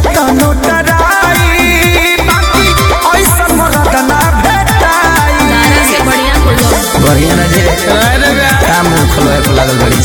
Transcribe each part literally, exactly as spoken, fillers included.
तो नोटराई बाकी ऐसा मरद ना भेटाई तारा से बढ़िया खोलो बढ़िया ना जे काम खोलवाए पे लागल बड़ी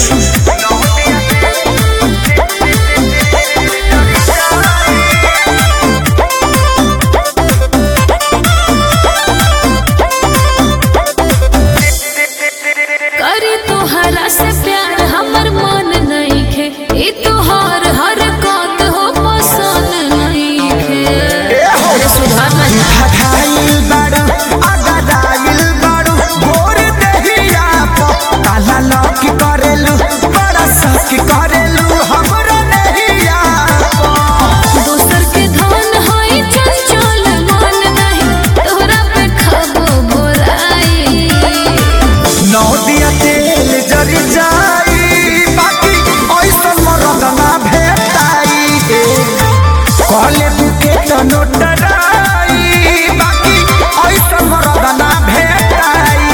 करी तोहरा से प्यार हमर मन नहीं खे ई तोहर हर बात हो पसंद नहीं खे अरे सुधार ना जा खाइल बाड़ू अगदाइल बाड़ू भोर देहिया प काला लौक करेलू बड़ा शक करेलू हमरा नहिया दोसर के धन होई चंचल मन नहीं तोहरा पे खाबो बोराई नौ दिया तेल जरी जाई बाकी ऐसा मरद ना भेटाई कहले बुके तो नोटराई बाकी ऐसा मरद ना भेटाई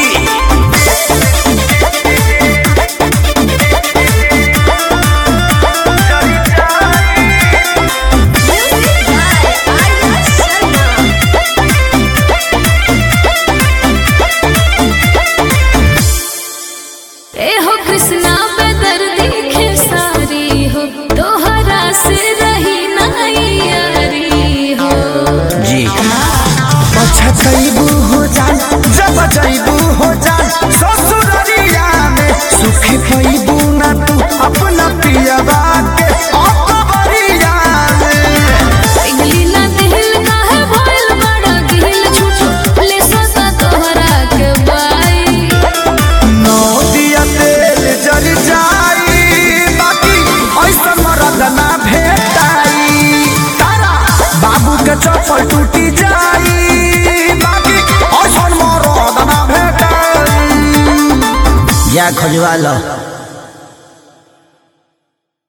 ए हो कृष्णा पे दर्दी खेसारी हो तोहरा से रही नहीं यारी हो जी अच्छा जैबू हो जान जब जैबू हो जान ससुररिया में सुख पैबू ना तू अपना पियवा के अपबरिया पिघली ना दिल काहे भइल बड़ा दिल छुछो ले सता तोहरा के बाई नौ दिया तेल जल जाई बाकी ऐसा मरद ना भेटाई तारा बाबू के चप्पल टूटी जाई बाकी ऐसा मरद ना भेटाई या खोजवा लो।